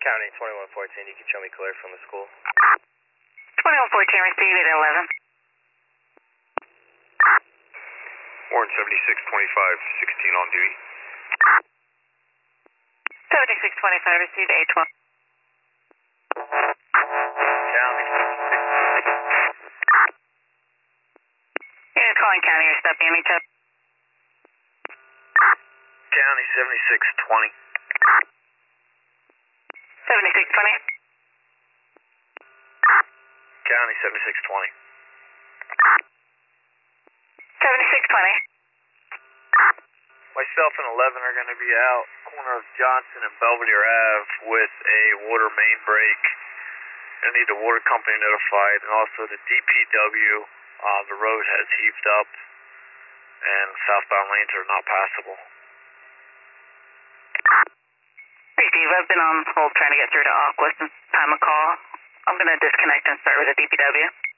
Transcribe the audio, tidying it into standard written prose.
County 2114, you can show me clear from the school. 2114 received at 11. Warren 7625, 16 on duty. 7625 received at 812. County 76. Unit calling county, you're stepping in each other. County 7620. 7620. County 7620. 7620. Myself and 11 are going to be out corner of Johnson and Belvedere Ave with a water main break. I need the water company notified, and also the DPW. The road has heaved up, and southbound lanes are not passable. Hey Steve, I've been on hold trying to get through to Aqua since time of call. I'm going to disconnect and start with the DPW.